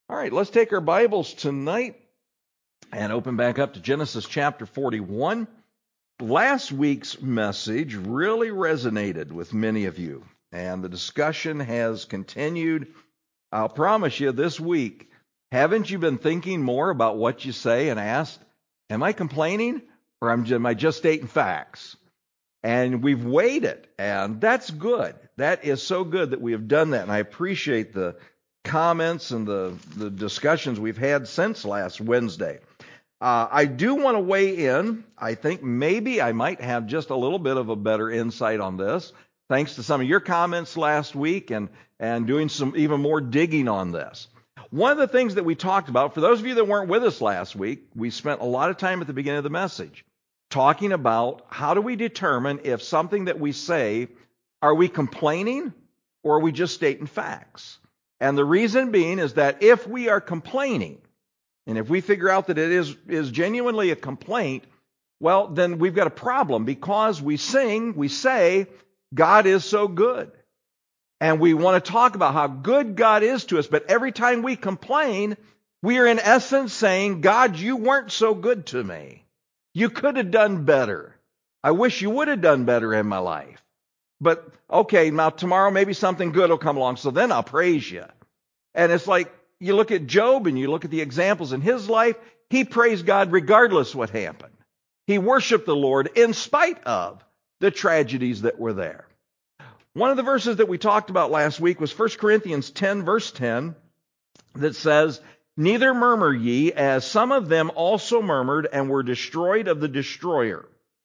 All right, let's take our Bibles tonight and open back up to Genesis chapter 41. Last week's message really resonated with many of you, and the discussion has continued. I'll promise you this week, haven't you been thinking more about what you say and asked, am I complaining or am I just stating facts? And we've weighed it, and that's good. That is so good that we have done that, and I appreciate the comments and the discussions we've had since last Wednesday. I do want to weigh in. I think maybe I might have just a little bit of a better insight on this, thanks to some of your comments last week and doing some even more digging on this. One of the things that we talked about, for those of you that weren't with us last week, we spent a lot of time at the beginning of the message talking about how do we determine if something that we say, are we complaining or are we just stating facts? And the reason being is that if we are complaining, and if we figure out that it is genuinely a complaint, well, then we've got a problem because we say, God is so good. And we want to talk about how good God is to us, but every time we complain, we are in essence saying, God, you weren't so good to me. You could have done better. I wish you would have done better in my life. But, okay, now tomorrow maybe something good will come along, so then I'll praise you. And it's like, you look at Job and you look at the examples in his life, he praised God regardless what happened. He worshiped the Lord in spite of the tragedies that were there. One of the verses that we talked about last week was 1 Corinthians 10, verse 10, that says, neither murmur ye, as some of them also murmured and were destroyed of the destroyer.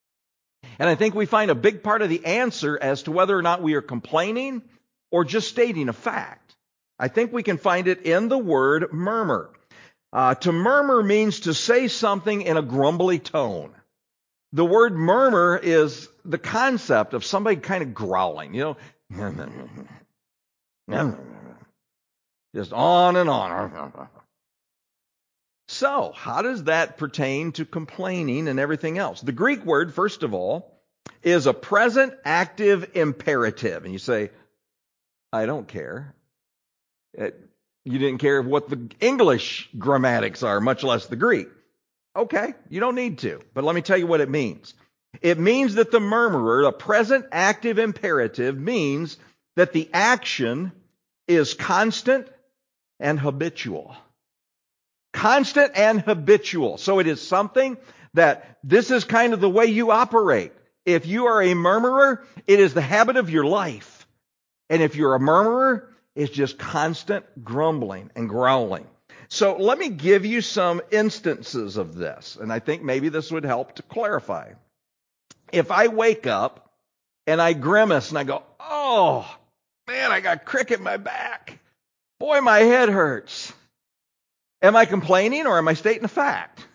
And I think we find a big part of the answer as to whether or not we are complaining or just stating a fact. I think we can find it in the word murmur. To murmur means to say something in a grumbly tone. The word murmur is the concept of somebody kind of growling, just on and on. So, how does that pertain to complaining and everything else? The Greek word, first of all, is a present active imperative. And you say, I don't care. You didn't care what the English grammatics are, much less the Greek. Okay, you don't need to. But let me tell you what it means. It means that the murmurer, the present active imperative, means that the action is constant and habitual. Constant and habitual. So it is something that this is kind of the way you operate. If you are a murmurer, it is the habit of your life. And if you're a murmurer, it's just constant grumbling and growling. So let me give you some instances of this, and I think maybe this would help to clarify. If I wake up and I grimace and I go, oh, man, I got a crick in my back. Boy, my head hurts. Am I complaining or am I stating a fact?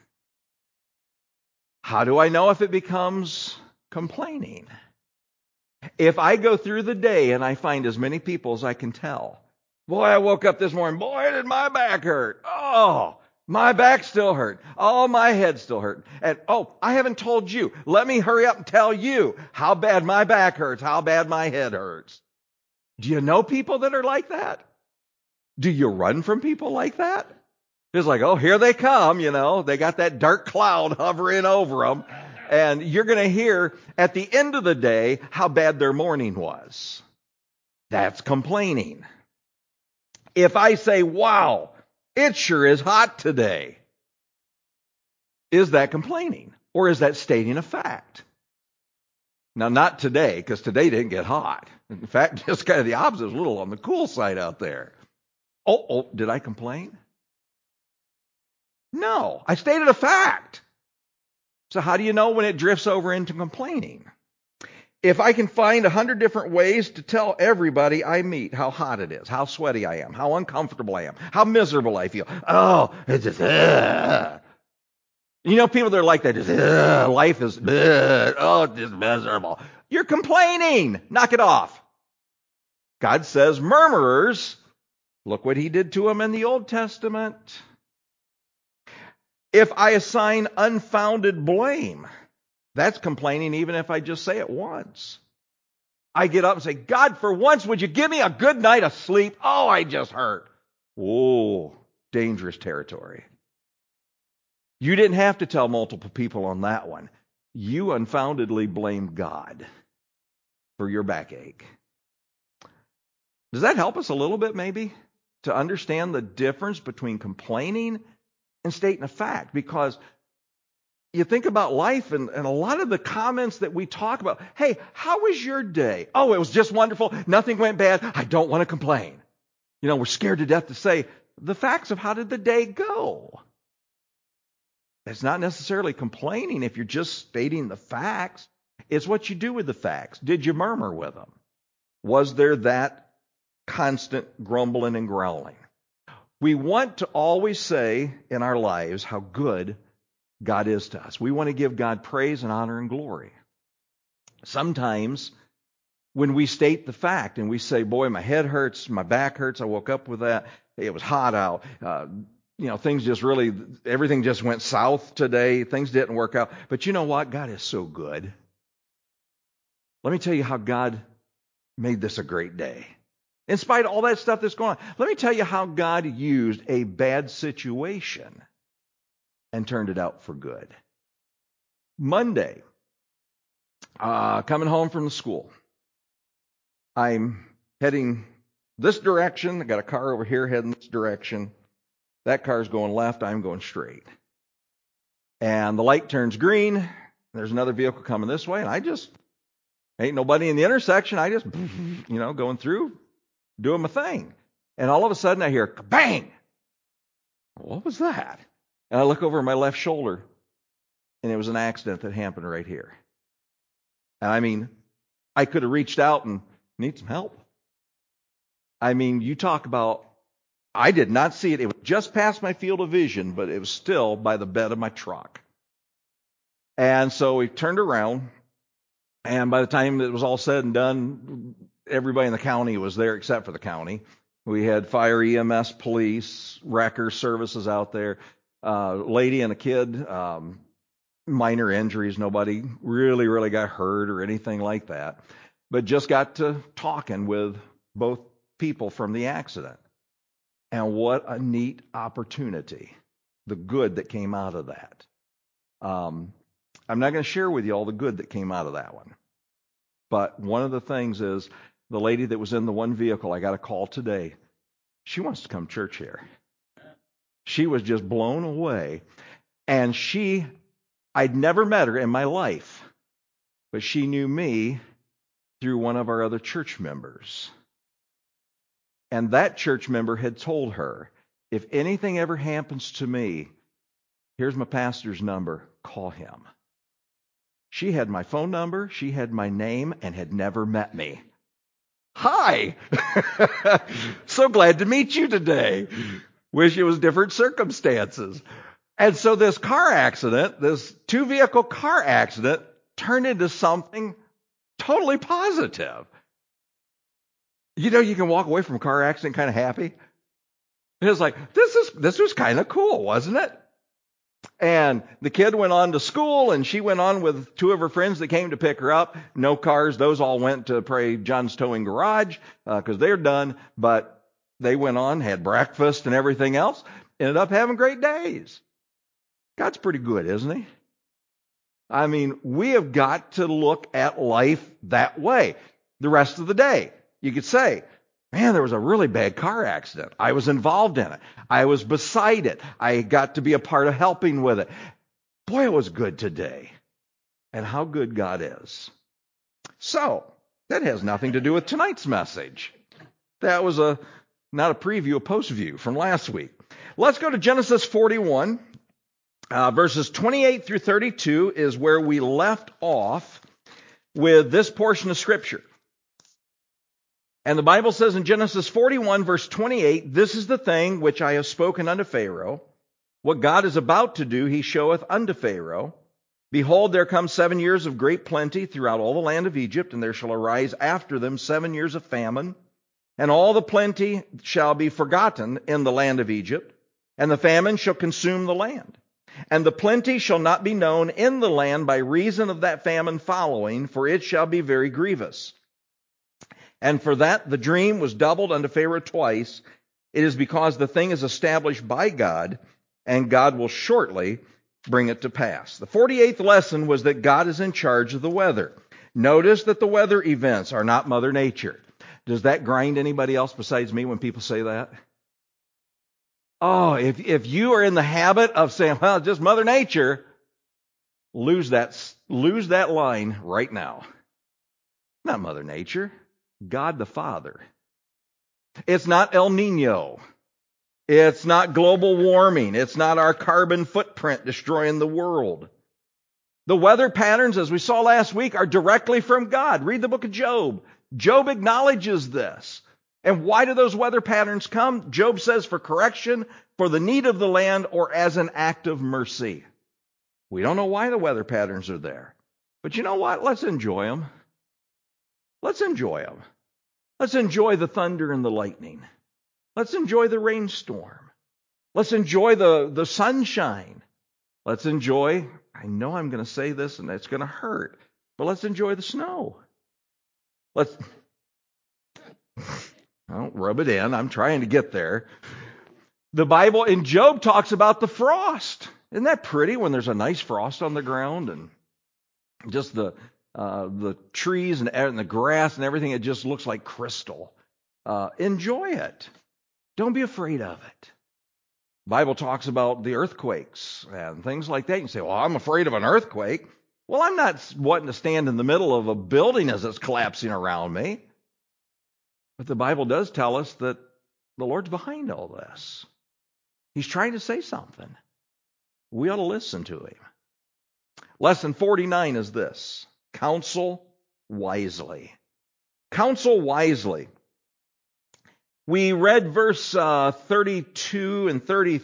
How do I know if it becomes complaining? If I go through the day and I find as many people as I can tell, boy, I woke up this morning, boy, did my back hurt. Oh, my back still hurt. Oh, my head still hurt. And, oh, I haven't told you. Let me hurry up and tell you how bad my back hurts, how bad my head hurts. Do you know people that are like that? Do you run from people like that? It's like, oh, here they come, They got that dark cloud hovering over them. And you're going to hear at the end of the day how bad their morning was. That's complaining. If I say, wow, it sure is hot today, is that complaining? Or is that stating a fact? Now, not today, because today didn't get hot. In fact, just kind of the opposite. It was a little on the cool side out there. Oh, did I complain? No, I stated a fact. So how do you know when it drifts over into complaining? If I can find 100 different ways to tell everybody I meet how hot it is, how sweaty I am, how uncomfortable I am, how miserable I feel. Oh, it's just, people that are like that, just, life is, it's just miserable. You're complaining. Knock it off. God says murmurers, look what he did to them in the Old Testament. If I assign unfounded blame, that's complaining even if I just say it once. I get up and say, God, for once, would you give me a good night of sleep? Oh, I just hurt. Whoa, dangerous territory. You didn't have to tell multiple people on that one. You unfoundedly blamed God for your backache. Does that help us a little bit, maybe, to understand the difference between complaining and stating a fact? Because you think about life and a lot of the comments that we talk about, hey, how was your day? Oh, it was just wonderful. Nothing went bad. I don't want to complain. We're scared to death to say the facts of how did the day go. It's not necessarily complaining if you're just stating the facts. It's what you do with the facts. Did you murmur with them? Was there that constant grumbling and growling? We want to always say in our lives how good God is to us. We want to give God praise and honor and glory. Sometimes when we state the fact and we say, boy, my head hurts, my back hurts, I woke up with that, it was hot out, everything just went south today, things didn't work out. But you know what? God is so good. Let me tell you how God made this a great day. In spite of all that stuff that's going on, let me tell you how God used a bad situation and turned it out for good. Monday, coming home from the school, I'm heading this direction. I got a car over here heading this direction. That car's going left. I'm going straight. And the light turns green. There's another vehicle coming this way. And I just, ain't nobody in the intersection. I just, going through, doing my thing. And all of a sudden I hear, bang! What was that? And I look over my left shoulder, and it was an accident that happened right here. And I could have reached out and need some help. You talk about, I did not see it. It was just past my field of vision, but it was still by the bed of my truck. And so we turned around, and by the time it was all said and done, everybody in the county was there except for the county. We had fire, EMS, police, wrecker services out there. Lady and a kid, minor injuries. Nobody really got hurt or anything like that. But just got to talking with both people from the accident. And what a neat opportunity. The good that came out of that. I'm not going to share with you all the good that came out of that one. But one of the things is the lady that was in the one vehicle, I got a call today. She wants to come to church here. She was just blown away. And I'd never met her in my life, but she knew me through one of our other church members. And that church member had told her, if anything ever happens to me, here's my pastor's number, call him. She had my phone number, she had my name, and had never met me. Hi! So glad to meet you today. Wish it was different circumstances. And so this car accident, this two-vehicle car accident, turned into something totally positive. You can walk away from a car accident kind of happy. It was like, this was kind of cool, wasn't it? And the kid went on to school, and she went on with two of her friends that came to pick her up. No cars. Those all went to John's Towing Garage because they're done. But they went on, had breakfast and everything else. Ended up having great days. God's pretty good, isn't he? We have got to look at life that way. The rest of the day, you could say, man, there was a really bad car accident. I was involved in it. I was beside it. I got to be a part of helping with it. Boy, it was good today. And how good God is. So, that has nothing to do with tonight's message. That was not a preview, a post view from last week. Let's go to Genesis 41. Verses 28 through 32 is where we left off with this portion of Scripture. And the Bible says in Genesis 41, verse 28, this is the thing which I have spoken unto Pharaoh. What God is about to do, he showeth unto Pharaoh. Behold, there come 7 years of great plenty throughout all the land of Egypt, and there shall arise after them 7 years of famine. And all the plenty shall be forgotten in the land of Egypt, and the famine shall consume the land. And the plenty shall not be known in the land by reason of that famine following, for it shall be very grievous. And for that the dream was doubled unto Pharaoh twice, It is because the thing is established by God, and God will shortly bring it to pass. The 48th lesson was that God is in charge of the weather. Notice that the weather events are not Mother Nature. Does that grind anybody else besides me when people say that? Oh, if you are in the habit of saying, well, just Mother Nature, lose that line right now. Not Mother Nature, God the Father. It's not El Nino. It's not global warming. It's not our carbon footprint destroying the world. The weather patterns, as we saw last week, are directly from God. Read the book of Job. Job acknowledges this. And why do those weather patterns come? Job says for correction, for the need of the land, or as an act of mercy. We don't know why the weather patterns are there. But you know what? Let's enjoy them. Let's enjoy them. Let's enjoy the thunder and the lightning. Let's enjoy the rainstorm. Let's enjoy the sunshine. Let's enjoy, I know I'm going to say this and it's going to hurt, but let's enjoy the snow. Let's, well, rub it in. I'm trying to get there. The Bible in Job talks about the frost. Isn't that pretty when there's a nice frost on the ground and just the trees and the grass and everything, it just looks like crystal. Enjoy it. Don't be afraid of it. The Bible talks about the earthquakes and things like that. You can say, well, I'm afraid of an earthquake. Well, I'm not wanting to stand in the middle of a building as it's collapsing around me. But the Bible does tell us that the Lord's behind all this. He's trying to say something. We ought to listen to him. Lesson 49 is this: counsel wisely. Counsel wisely. We read verse 32 and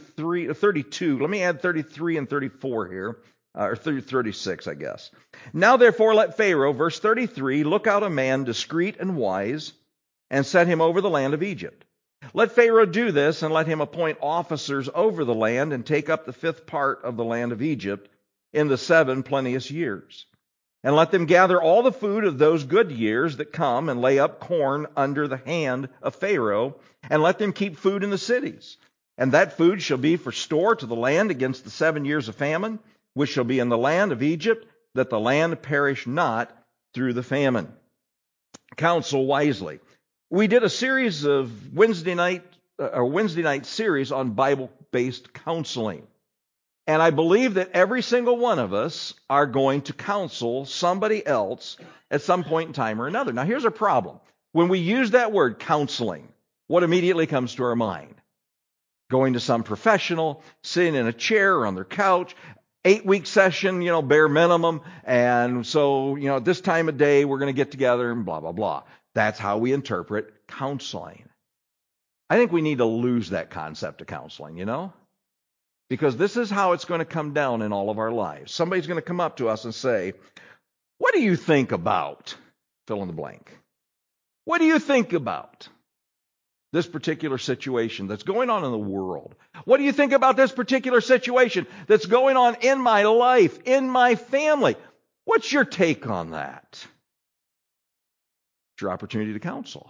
32. Let me add 33 and 34 here, or 36, I guess. Now therefore let Pharaoh, verse 33, look out a man discreet and wise, and set him over the land of Egypt. Let Pharaoh do this, and let him appoint officers over the land, and take up the 5th part of the land of Egypt in the 7 plenteous years. And let them gather all the food of those good years that come, and lay up corn under the hand of Pharaoh, and let them keep food in the cities. And that food shall be for store to the land against the 7 years of famine, which shall be in the land of Egypt, that the land perish not through the famine. Counsel wisely. We did a series of Wednesday night series on Bible-based counseling. And I believe that every single one of us are going to counsel somebody else at some point in time or another. Now, here's a problem. When we use that word, counseling, what immediately comes to our mind? Going to some professional, sitting in a chair or on their couch, 8-week session, bare minimum. And so, at this time of day, we're going to get together and blah, blah, blah. That's how we interpret counseling. I think we need to lose that concept of counseling, Because this is how it's going to come down in all of our lives. Somebody's going to come up to us and say, what do you think about, fill in the blank? What do you think about this particular situation that's going on in the world? What do you think about this particular situation that's going on in my life, in my family? What's your take on that? It's your opportunity to counsel.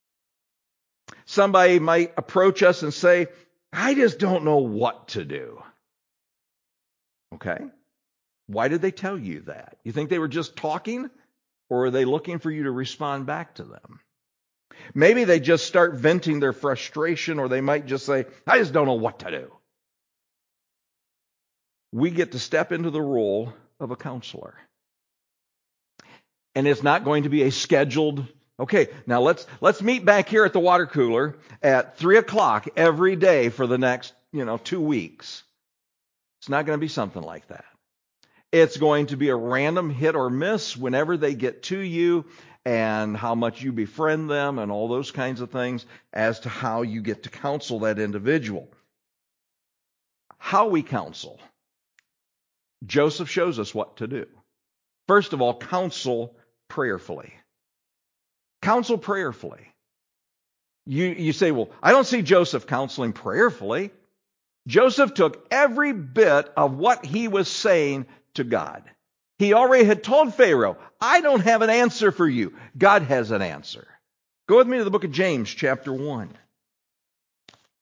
Somebody might approach us and say, I just don't know what to do. Okay. Why did they tell you that? You think they were just talking, or are they looking for you to respond back to them? Maybe they just start venting their frustration, or they might just say, I just don't know what to do. We get to step into the role of a counselor. And it's not going to be a scheduled, okay, now let's meet back here at the water cooler at 3:00 every day for the next, 2 weeks. It's not going to be something like that. It's going to be a random hit or miss whenever they get to you, and how much you befriend them and all those kinds of things as to how you get to counsel that individual. How we counsel. Joseph shows us what to do. First of all, counsel prayerfully. Counsel prayerfully. You say, well, I don't see Joseph counseling prayerfully. Joseph took every bit of what he was saying to God. He already had told Pharaoh, I don't have an answer for you. God has an answer. Go with me to the book of James, chapter 1.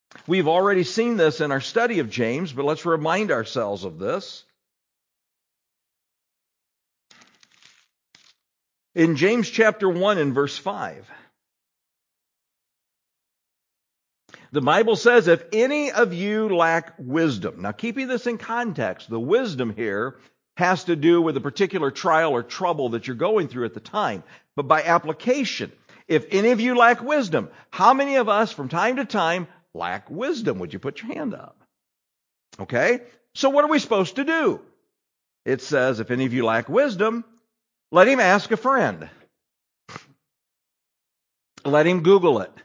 We've already seen this in our study of James, but let's remind ourselves of this. In James chapter 1 and verse 5, the Bible says, if any of you lack wisdom. Now, keeping this in context, the wisdom here has to do with a particular trial or trouble that you're going through at the time. But by application, if any of you lack wisdom, how many of us from time to time lack wisdom? Would you put your hand up? Okay? So what are we supposed to do? It says, if any of you lack wisdom, let him ask a friend. Let him Google it.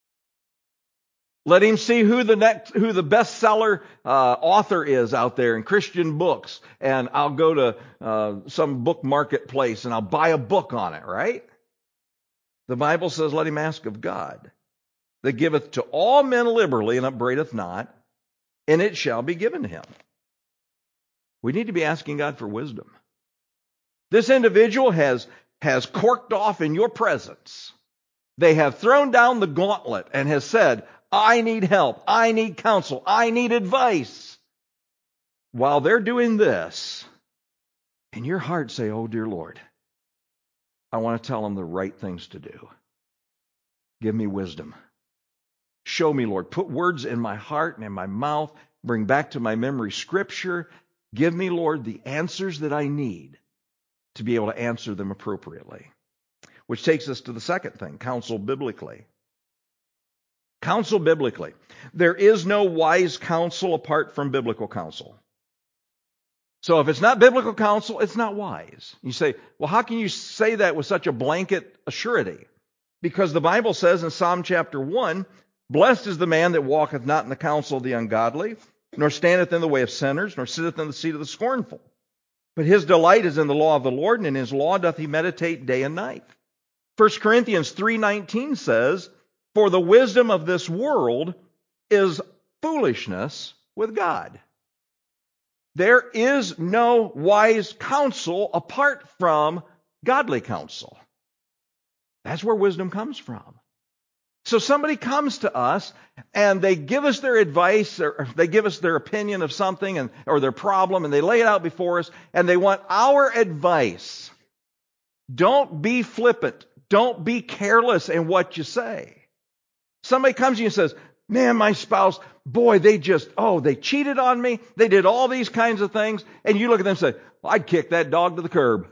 Let him see who the bestseller author is out there in Christian books. And I'll go to some book marketplace and I'll buy a book on it, right? The Bible says, let him ask of God, that giveth to all men liberally and upbraideth not, and it shall be given him. We need to be asking God for wisdom. This individual has corked off in your presence. They have thrown down the gauntlet and has said, I need help, I need counsel, I need advice. While they're doing this, in your heart say, oh dear Lord, I want to tell them the right things to do. Give me wisdom. Show me, Lord. Put words in my heart and in my mouth. Bring back to my memory Scripture. Give me, Lord, the answers that I need to be able to answer them appropriately. Which takes us to the second thing, counsel biblically. Counsel biblically. There is no wise counsel apart from biblical counsel. So if it's not biblical counsel, it's not wise. You say, well, how can you say that with such a blanket assurity? Because the Bible says in Psalm chapter 1, blessed is the man that walketh not in the counsel of the ungodly, nor standeth in the way of sinners, nor sitteth in the seat of the scornful. But his delight is in the law of the Lord, and in his law doth he meditate day and night. 1 Corinthians 3:19 says, for the wisdom of this world is foolishness with God. There is no wise counsel apart from godly counsel. That's where wisdom comes from. So somebody comes to us and they give us their advice or they give us their opinion of something or their problem and they lay it out before us and they want our advice. Don't be flippant. Don't be careless in what you say. Somebody comes to you and says, man, my spouse, boy, they cheated on me. They did all these kinds of things. And you look at them and say, well, I'd kick that dog to the curb.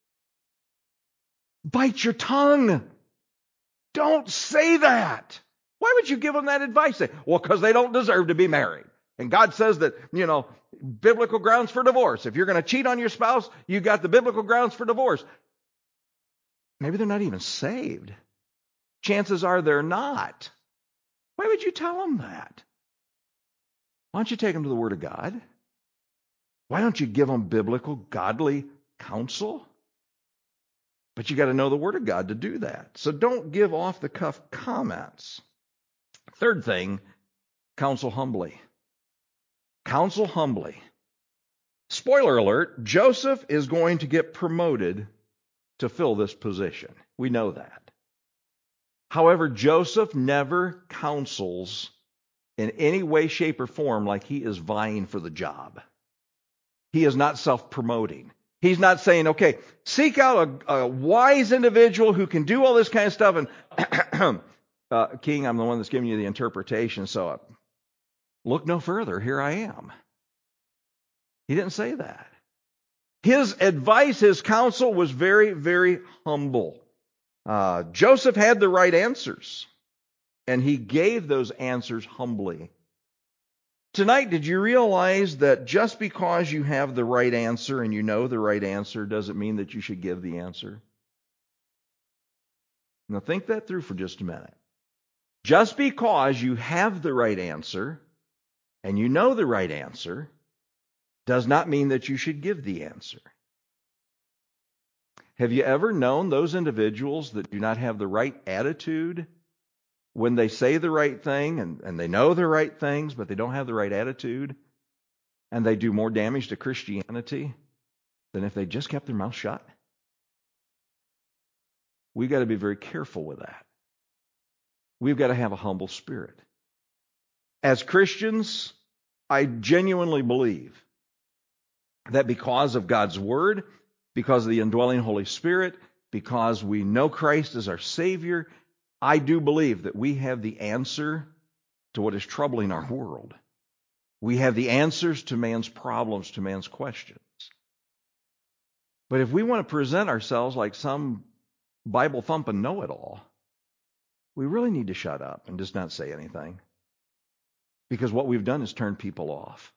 Bite your tongue. Don't say that. Why would you give them that advice? Well, because they don't deserve to be married. And God says that, biblical grounds for divorce. If you're going to cheat on your spouse, you got the biblical grounds for divorce. Maybe they're not even saved. Chances are they're not. Why would you tell them that? Why don't you take them to the Word of God? Why don't you give them biblical, godly counsel? But you got to know the Word of God to do that. So don't give off-the-cuff comments. Third thing, counsel humbly. Counsel humbly. Spoiler alert, Joseph is going to get promoted to fill this position. We know that. However, Joseph never counsels in any way, shape, or form like he is vying for the job. He is not self-promoting. He's not saying, okay, seek out a wise individual who can do all this kind of stuff. And King, I'm the one that's giving you the interpretation, so look no further. Here I am. He didn't say that. His advice, his counsel was very, very humble. Joseph had the right answers, and he gave those answers humbly. Tonight, did you realize that just because you have the right answer and you know the right answer doesn't mean that you should give the answer? Now think that through for just a minute. Just because you have the right answer and you know the right answer does not mean that you should give the answer. Have you ever known those individuals that do not have the right attitude when they say the right thing and they know the right things, but they don't have the right attitude, and they do more damage to Christianity than if they just kept their mouth shut? We've got to be very careful with that. We've got to have a humble spirit. As Christians, I genuinely believe that because of God's Word, because of the indwelling Holy Spirit, because we know Christ as our Savior, I do believe that we have the answer to what is troubling our world. We have the answers to man's problems, to man's questions. But if we want to present ourselves like some Bible-thumping know-it-all, we really need to shut up and just not say anything. Because what we've done is turn people off.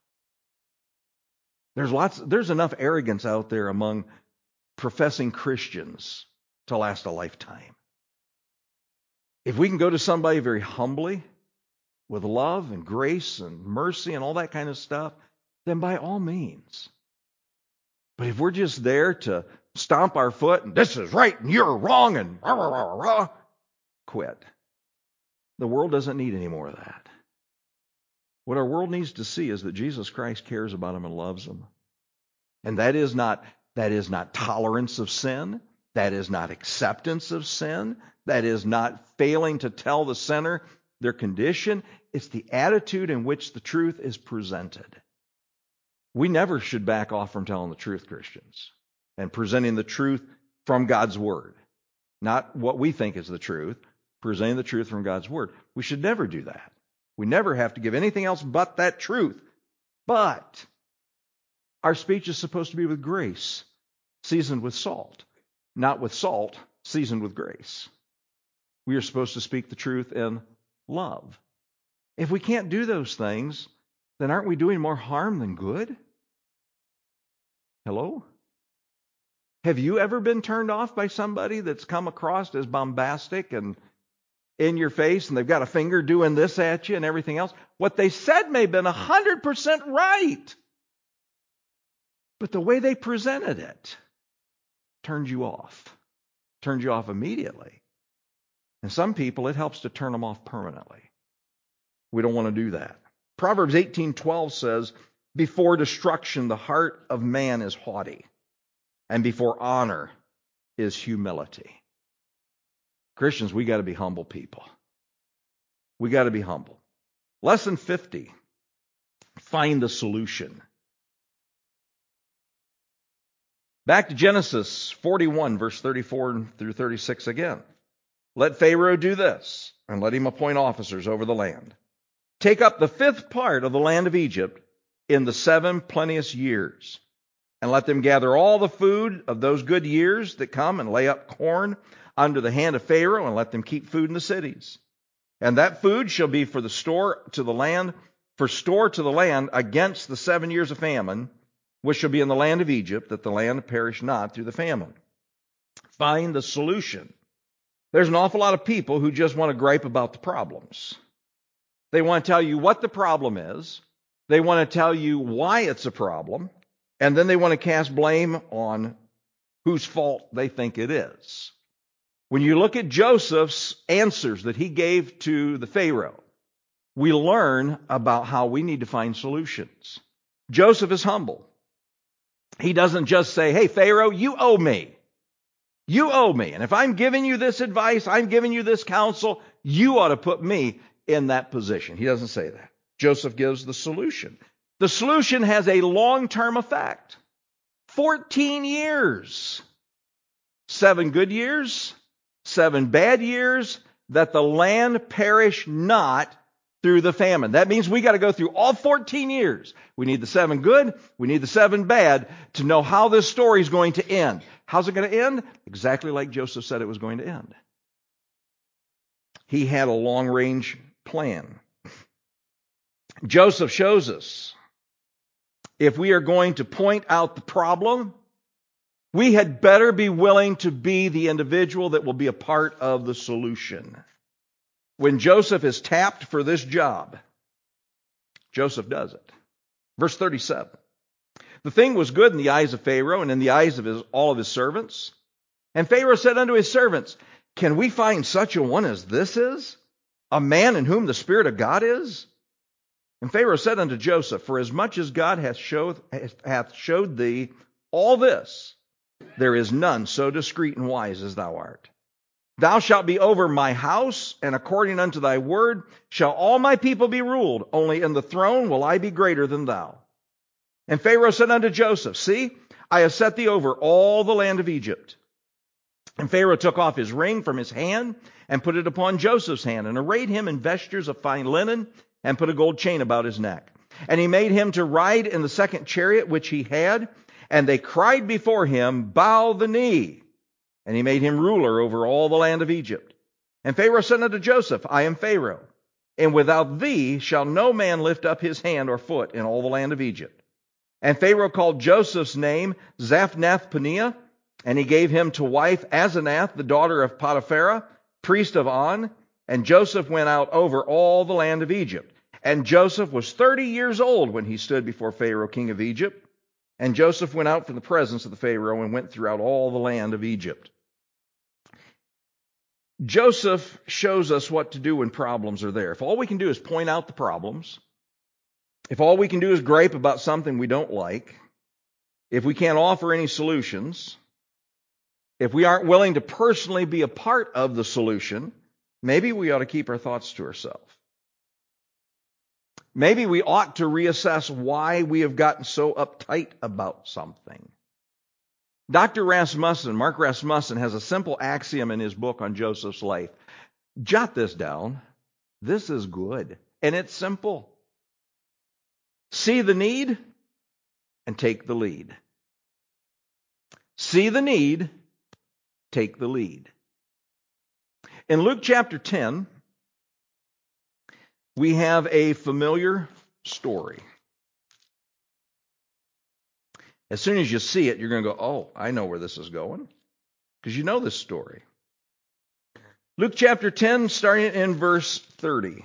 There's enough arrogance out there among professing Christians to last a lifetime. If we can go to somebody very humbly, with love and grace and mercy and all that kind of stuff, then by all means. But if we're just there to stomp our foot and this is right and you're wrong and rah, rah, rah, rah, quit. The world doesn't need any more of that. What our world needs to see is that Jesus Christ cares about them and loves them. And that is not tolerance of sin. That is not acceptance of sin. That is not failing to tell the sinner their condition. It's the attitude in which the truth is presented. We never should back off from telling the truth, Christians, and presenting the truth from God's Word. Not what we think is the truth, presenting the truth from God's Word. We should never do that. We never have to give anything else but that truth. But our speech is supposed to be with grace, seasoned with salt, not with salt, seasoned with grace. We are supposed to speak the truth in love. If we can't do those things, then aren't we doing more harm than good? Hello? Have you ever been turned off by somebody that's come across as bombastic and in your face and they've got a finger doing this at you and everything else? What they said may have been 100% right. But the way they presented it turned you off immediately. And some people, it helps to turn them off permanently. We don't want to do that. Proverbs 18:12 says, before destruction, the heart of man is haughty, and before honor is humility. Christians, we got to be humble people. We got to be humble. Lesson 50, find the solution. Back to Genesis 41, verse 34 through 36 again. Let Pharaoh do this, and let him appoint officers over the land. Take up the 5th part of the land of Egypt in the 7 plenteous years, and let them gather all the food of those good years that come, and lay up corn under the hand of Pharaoh, and let them keep food in the cities. And that food shall be for store to the land against the 7 years of famine, which shall be in the land of Egypt, that the land perish not through the famine. Find the solution. There's an awful lot of people who just want to gripe about the problems. They want to tell you what the problem is. They want to tell you why it's a problem. And then they want to cast blame on whose fault they think it is. When you look at Joseph's answers that he gave to the Pharaoh, we learn about how we need to find solutions. Joseph is humble. He doesn't just say, hey, Pharaoh, you owe me. You owe me. And if I'm giving you this advice, I'm giving you this counsel, you ought to put me in that position. He doesn't say that. Joseph gives the solution. The solution has a long-term effect. 14 years. 7 good years, 7 bad years, that the land perish not through the famine. That means we got to go through all 14 years. We need the 7 good, we need the 7 bad to know how this story is going to end. How's it going to end? Exactly like Joseph said it was going to end. He had a long-range plan. Joseph shows us if we are going to point out the problem, we had better be willing to be the individual that will be a part of the solution. When Joseph is tapped for this job, Joseph does it. Verse 37. The thing was good in the eyes of Pharaoh and in the eyes of all of his servants. And Pharaoh said unto his servants, can we find such a one as this is? A man in whom the Spirit of God is? And Pharaoh said unto Joseph, for as much as God hath showed thee all this, there is none so discreet and wise as thou art. Thou shalt be over my house, and according unto thy word shall all my people be ruled. Only in the throne will I be greater than thou. And Pharaoh said unto Joseph, See, I have set thee over all the land of Egypt. And Pharaoh took off his ring from his hand and put it upon Joseph's hand, and arrayed him in vestures of fine linen, and put a gold chain about his neck. And he made him to ride in the second chariot which he had, and they cried before him, Bow the knee. And he made him ruler over all the land of Egypt. And Pharaoh said unto Joseph, I am Pharaoh, and without thee shall no man lift up his hand or foot in all the land of Egypt. And Pharaoh called Joseph's name Zaphnath-Paneah, and he gave him to wife Asenath, the daughter of Potiphera, priest of On. And Joseph went out over all the land of Egypt. And Joseph was 30 years old when he stood before Pharaoh, king of Egypt. And Joseph went out from the presence of the Pharaoh and went throughout all the land of Egypt. Joseph shows us what to do when problems are there. If all we can do is point out the problems, if all we can do is gripe about something we don't like, if we can't offer any solutions, if we aren't willing to personally be a part of the solution, maybe we ought to keep our thoughts to ourselves. Maybe we ought to reassess why we have gotten so uptight about something. Dr. Rasmussen, Mark Rasmussen, has a simple axiom in his book on Joseph's life. Jot this down. This is good, and it's simple. See the need and take the lead. See the need, take the lead. In Luke chapter 10, we have a familiar story. As soon as you see it, you're going to go, oh, I know where this is going, because you know this story. Luke chapter 10, starting in verse 30.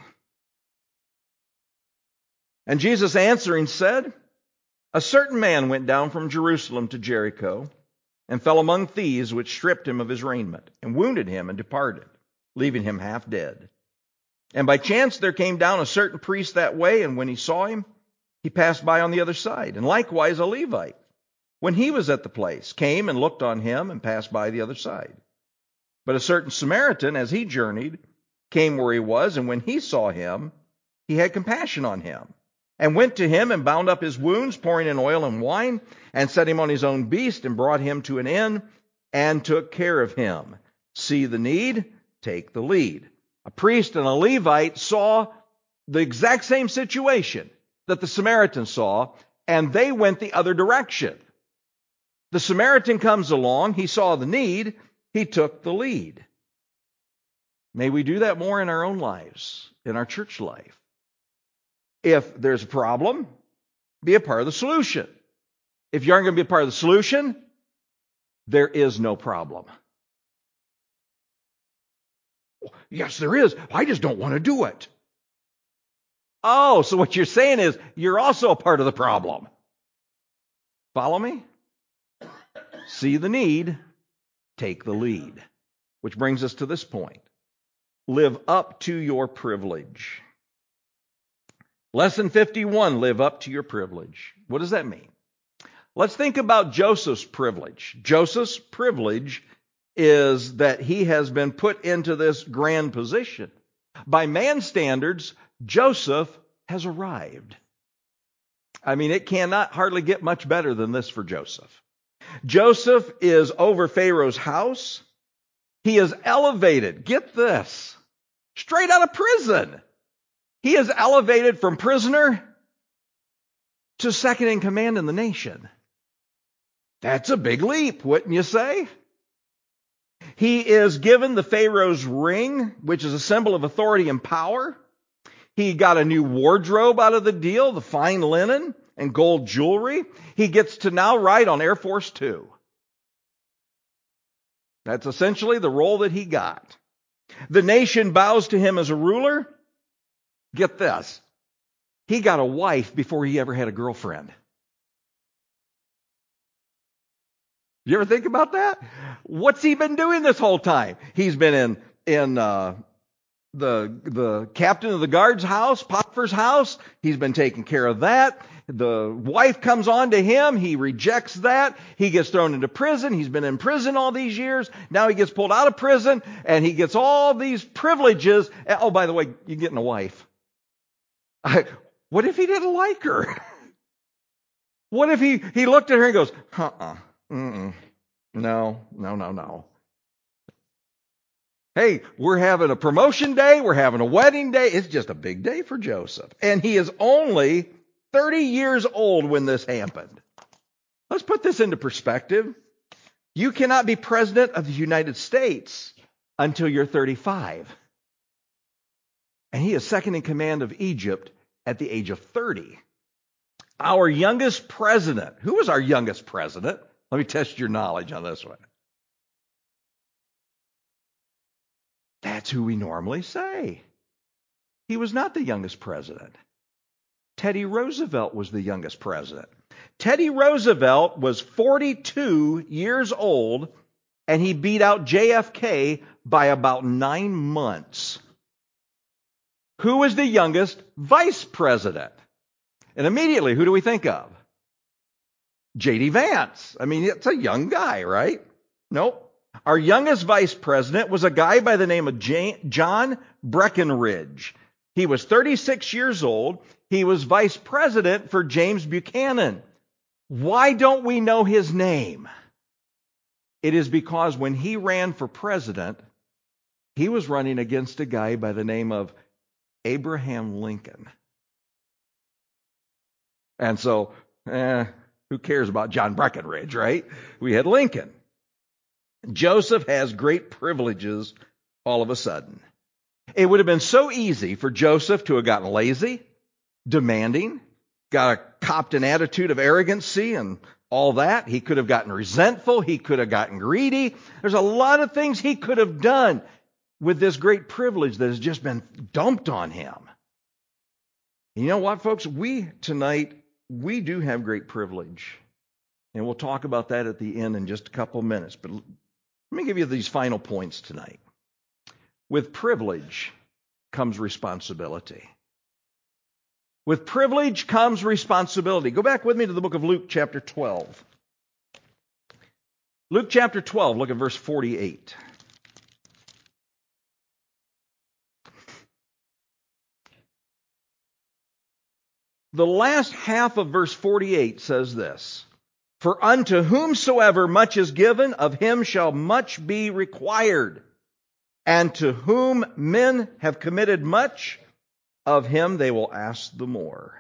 And Jesus answering said, A certain man went down from Jerusalem to Jericho, and fell among thieves, which stripped him of his raiment, and wounded him, and departed, leaving him half dead. And by chance there came down a certain priest that way, and when he saw him, he passed by on the other side. And likewise a Levite, when he was at the place, came and looked on him, and passed by the other side. But a certain Samaritan, as he journeyed, came where he was, and when he saw him, he had compassion on him, and went to him, and bound up his wounds, pouring in oil and wine, and set him on his own beast, and brought him to an inn, and took care of him. See the need, take the lead. A priest and a Levite saw the exact same situation that the Samaritan saw, and they went the other direction. The Samaritan comes along, he saw the need, he took the lead. May we do that more in our own lives, in our church life. If there's a problem, be a part of the solution. If you aren't going to be a part of the solution, there is no problem. Yes, there is. I just don't want to do it. Oh, so what you're saying is you're also a part of the problem. Follow me? See the need, take the lead. Which brings us to this point. Live up to your privilege. Lesson 51, live up to your privilege. What does that mean? Let's think about Joseph's privilege. Joseph's privilege is that he has been put into this grand position. By man's standards, Joseph has arrived. I mean, it cannot hardly get much better than this for Joseph. Joseph is over Pharaoh's house. He is elevated, get this, straight out of prison. He is elevated from prisoner to second in command in the nation. That's a big leap, wouldn't you say? He is given the Pharaoh's ring, which is a symbol of authority and power. He got a new wardrobe out of the deal, the fine linen and gold jewelry. He gets to now ride on Air Force Two. That's essentially the role that he got. The nation bows to him as a ruler. Get this. He got a wife before he ever had a girlfriend. You ever think about that? What's he been doing this whole time? He's been in the captain of the guard's house, Potiphar's house. He's been taking care of that. The wife comes on to him. He rejects that. He gets thrown into prison. He's been in prison all these years. Now he gets pulled out of prison and he gets all these privileges. Oh, by the way, you're getting a wife. What if he didn't like her? What if he looked at her and goes, no. Hey, we're having a promotion day. We're having a wedding day. It's just a big day for Joseph. And he is only 30 years old when this happened. Let's put this into perspective. You cannot be president of the United States until you're 35. And he is second in command of Egypt at the age of 30. Our youngest president. Who was our youngest president? Let me test your knowledge on this one. That's who we normally say. He was not the youngest president. Teddy Roosevelt was the youngest president. Teddy Roosevelt was 42 years old, and he beat out JFK by about 9 months. Who was the youngest vice president? And immediately, who do we think of? J.D. Vance. I mean, it's a young guy, right? Nope. Our youngest vice president was a guy by the name of John Breckinridge. He was 36 years old. He was vice president for James Buchanan. Why don't we know his name? It is because when he ran for president, he was running against a guy by the name of Abraham Lincoln. And so, who cares about John Breckinridge, right? We had Lincoln. Joseph has great privileges all of a sudden. It would have been so easy for Joseph to have gotten lazy, demanding, copped an attitude of arrogancy and all that. He could have gotten resentful. He could have gotten greedy. There's a lot of things he could have done with this great privilege that has just been dumped on him. You know what, folks? We do have great privilege. And we'll talk about that at the end in just a couple of minutes. But let me give you these final points tonight. With privilege comes responsibility. With privilege comes responsibility. Go back with me to the book of Luke chapter 12. Luke chapter 12, look at verse 48. The last half of verse 48 says this: For unto whomsoever much is given, of him shall much be required. And to whom men have committed much, of him they will ask the more.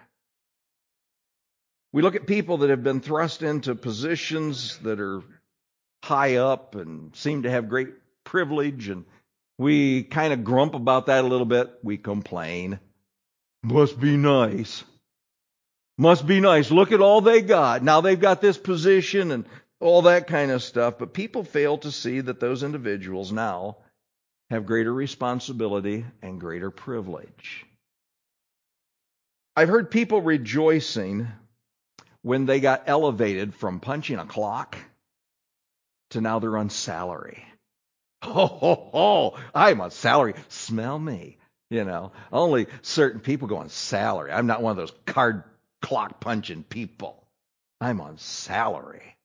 We look at people that have been thrust into positions that are high up and seem to have great privilege, and we kind of grump about that a little bit. We complain. Must be nice. Must be nice. Look at all they got. Now they've got this position and all that kind of stuff. But people fail to see that those individuals now have greater responsibility and greater privilege. I've heard people rejoicing when they got elevated from punching a clock to now they're on salary. Oh, I'm on salary. Smell me. Only certain people go on salary. I'm not one of those clock punching people. I'm on salary.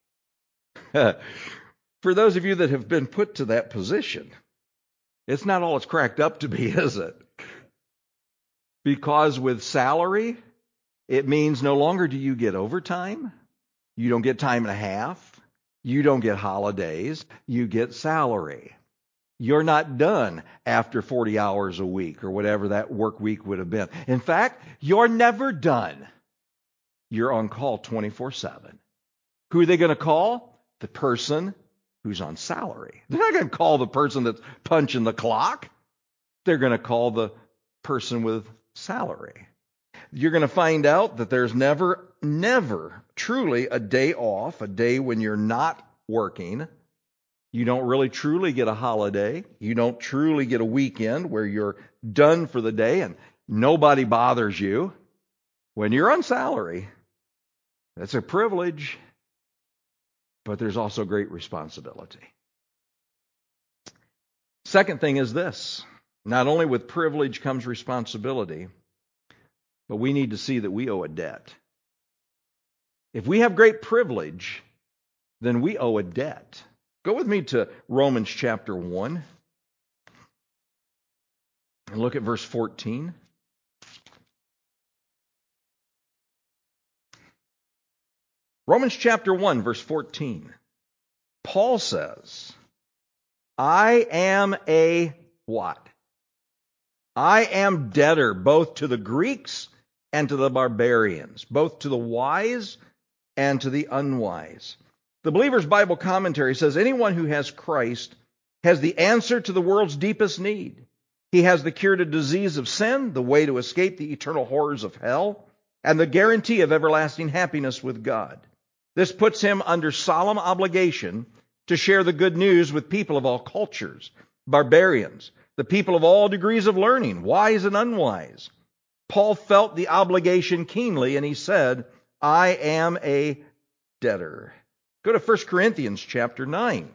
For those of you that have been put to that position, it's not all it's cracked up to be, is it? Because with salary, it means no longer do you get overtime. You don't get time and a half. You don't get holidays. You get salary. You're not done after 40 hours a week or whatever that work week would have been. In fact, you're never done. You're on call 24/7. Who are they going to call? The person who's on salary. They're not going to call the person that's punching the clock. They're going to call the person with salary. You're going to find out that there's never truly a day off, a day when you're not working. You don't really truly get a holiday. You don't truly get a weekend where you're done for the day and nobody bothers you. When you're on salary, that's a privilege, but there's also great responsibility. Second thing is this: Not only with privilege comes responsibility, but we need to see that we owe a debt. If we have great privilege, then we owe a debt. Go with me to Romans chapter 1 and look at verse 14. Romans chapter 1, verse 14. Paul says, I am a what? I am debtor both to the Greeks and to the barbarians, both to the wise and to the unwise. The Believer's Bible Commentary says anyone who has Christ has the answer to the world's deepest need. He has the cure to disease of sin, the way to escape the eternal horrors of hell, and the guarantee of everlasting happiness with God. This puts him under solemn obligation to share the good news with people of all cultures, barbarians, the people of all degrees of learning, wise and unwise. Paul felt the obligation keenly, and he said, I am a debtor. Go to 1 Corinthians chapter 9.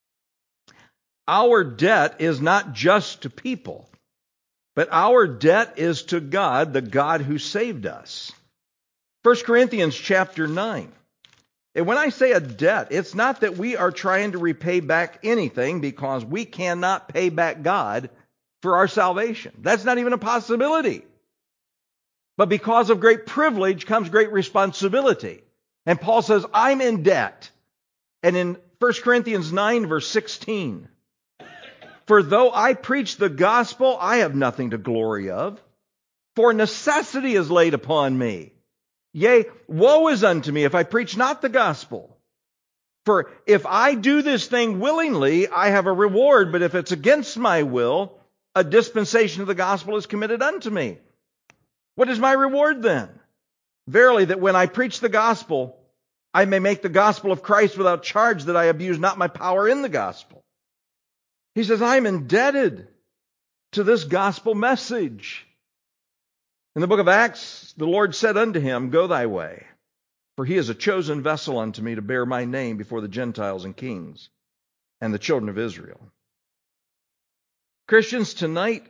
Our debt is not just to people, but our debt is to God, the God who saved us. 1 Corinthians chapter 9. And when I say a debt, it's not that we are trying to repay back anything, because we cannot pay back God for our salvation. That's not even a possibility. But because of great privilege comes great responsibility. And Paul says, I'm in debt. And in 1 Corinthians 9, verse 16, for though I preach the gospel, I have nothing to glory of, for necessity is laid upon me. Yea, woe is unto me if I preach not the gospel. For if I do this thing willingly, I have a reward, but if it's against my will, a dispensation of the gospel is committed unto me. What is my reward then? Verily, that when I preach the gospel, I may make the gospel of Christ without charge, that I abuse not my power in the gospel. He says, I'm indebted to this gospel message. In the book of Acts, the Lord said unto him, go thy way, for he is a chosen vessel unto me to bear my name before the Gentiles and kings and the children of Israel. Christians, tonight,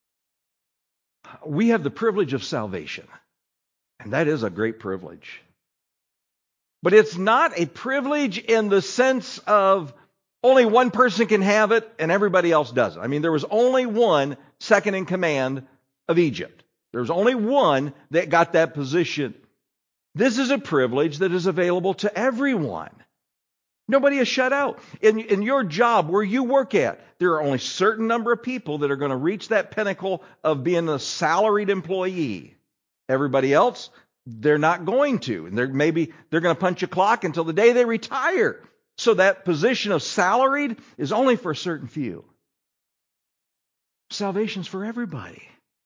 we have the privilege of salvation, and that is a great privilege. But it's not a privilege in the sense of only one person can have it and everybody else doesn't. I mean, there was only one second in command of Egypt. There was only one that got that position. This is a privilege that is available to everyone. Nobody is shut out. In your job, where you work at, there are only a certain number of people that are going to reach that pinnacle of being a salaried employee. Everybody else, they're not going to. And they're going to punch a clock until the day they retire. So that position of salaried is only for a certain few. Salvation's for everybody.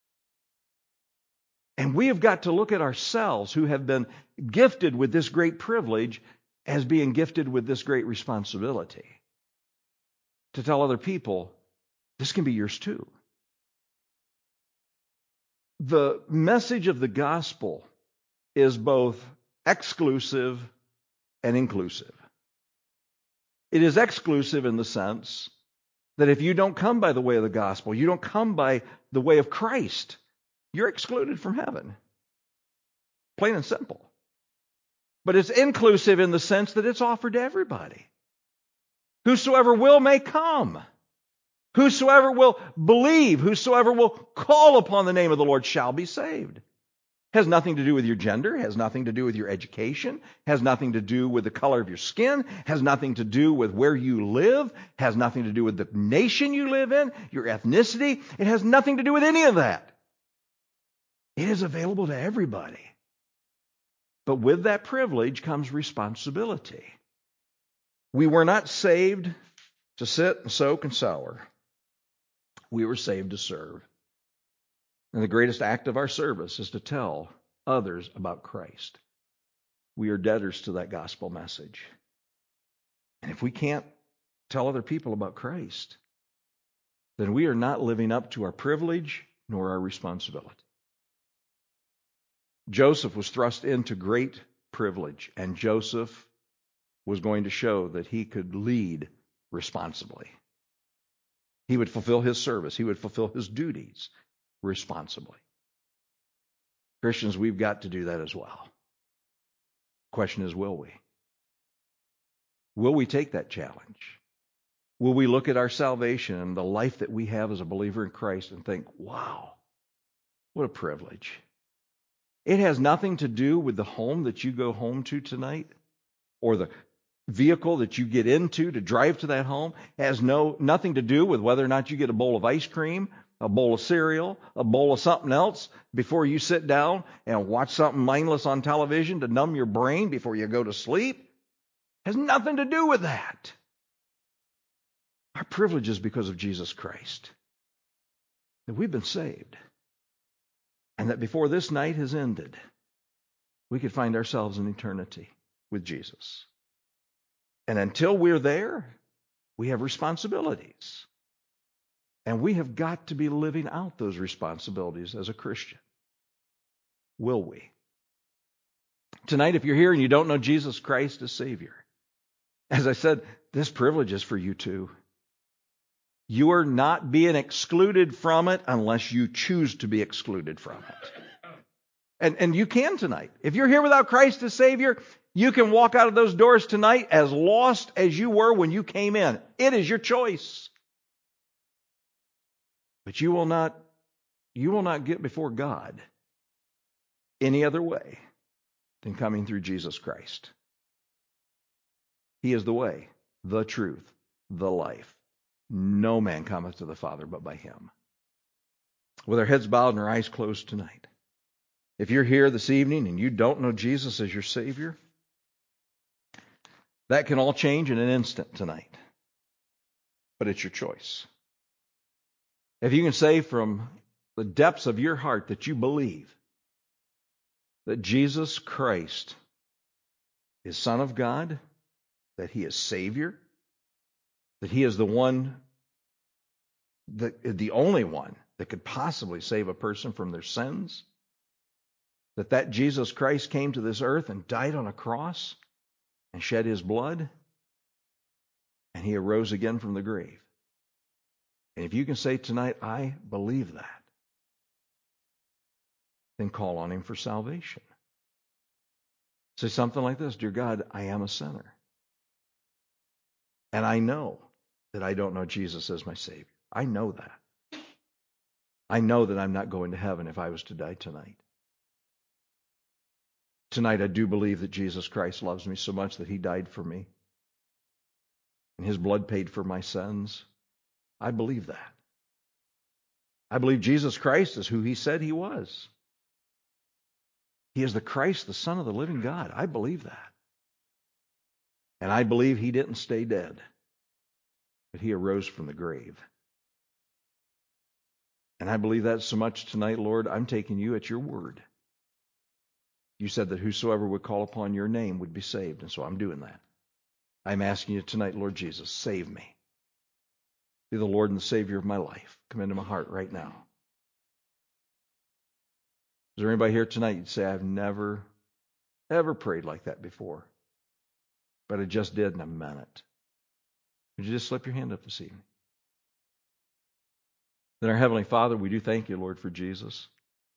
And we have got to look at ourselves, who have been gifted with this great privilege, as being gifted with this great responsibility to tell other people, this can be yours too. The message of the gospel is both exclusive and inclusive. It is exclusive in the sense that if you don't come by the way of the gospel, you don't come by the way of Christ, you're excluded from heaven. Plain and simple. But it's inclusive in the sense that it's offered to everybody. Whosoever will may come. Whosoever will believe, whosoever will call upon the name of the Lord shall be saved. Has nothing to do with your gender, has nothing to do with your education, has nothing to do with the color of your skin, has nothing to do with where you live, has nothing to do with the nation you live in, your ethnicity. It has nothing to do with any of that. It is available to everybody. But with that privilege comes responsibility. We were not saved to sit and soak and sour. We were saved to serve. And the greatest act of our service is to tell others about Christ. We are debtors to that gospel message. And if we can't tell other people about Christ, then we are not living up to our privilege nor our responsibility. Joseph was thrust into great privilege, and Joseph was going to show that he could lead responsibly. He would fulfill his service. He would fulfill his duties responsibly. Christians, we've got to do that as well. The question is, will we? Will we take that challenge? Will we look at our salvation and the life that we have as a believer in Christ and think, wow, what a privilege. It has nothing to do with the home that you go home to tonight or the vehicle that you get into to drive to that home. It has nothing to do with whether or not you get a bowl of ice cream, a bowl of cereal, a bowl of something else before you sit down and watch something mindless on television to numb your brain before you go to sleep. It has nothing to do with that. Our privilege is because of Jesus Christ. That we've been saved. And that before this night has ended, we could find ourselves in eternity with Jesus. And until we're there, we have responsibilities. And we have got to be living out those responsibilities as a Christian. Will we? Tonight, if you're here and you don't know Jesus Christ as Savior, as I said, this privilege is for you too. You are not being excluded from it unless you choose to be excluded from it. And you can tonight. If you're here without Christ as Savior, you can walk out of those doors tonight as lost as you were when you came in. It is your choice. But you will not get before God any other way than coming through Jesus Christ. He is the way, the truth, the life. No man cometh to the Father but by him. With our heads bowed and our eyes closed tonight, if you're here this evening and you don't know Jesus as your Savior, that can all change in an instant tonight. But it's your choice. If you can say from the depths of your heart that you believe that Jesus Christ is Son of God, that He is Savior, that He is the only one that could possibly save a person from their sins, that Jesus Christ came to this earth and died on a cross and shed His blood, and He arose again from the grave. And if you can say tonight, I believe that, then call on Him for salvation. Say something like this: Dear God, I am a sinner. And I know that I don't know Jesus as my Savior. I know that. I know that I'm not going to heaven if I was to die tonight. Tonight I do believe that Jesus Christ loves me so much that He died for me. And His blood paid for my sins. I believe that. I believe Jesus Christ is who He said He was. He is the Christ, the Son of the living God. I believe that. And I believe He didn't stay dead, but He arose from the grave. And I believe that so much tonight, Lord, I'm taking You at Your word. You said that whosoever would call upon Your name would be saved, and so I'm doing that. I'm asking You tonight, Lord Jesus, save me. Be the Lord and the Savior of my life. Come into my heart right now. Is there anybody here tonight you'd say, I've never, ever prayed like that before, but I just did and I meant it? Would you just slip your hand up this evening? Then our Heavenly Father, we do thank You, Lord, for Jesus.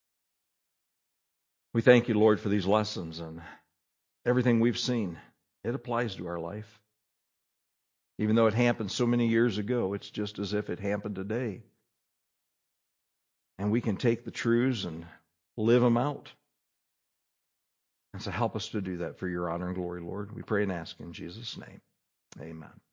We thank You, Lord, for these lessons and everything we've seen. It applies to our life. Even though it happened so many years ago, it's just as if it happened today. And we can take the truths and live them out. And so help us to do that for Your honor and glory, Lord. We pray and ask in Jesus' name. Amen.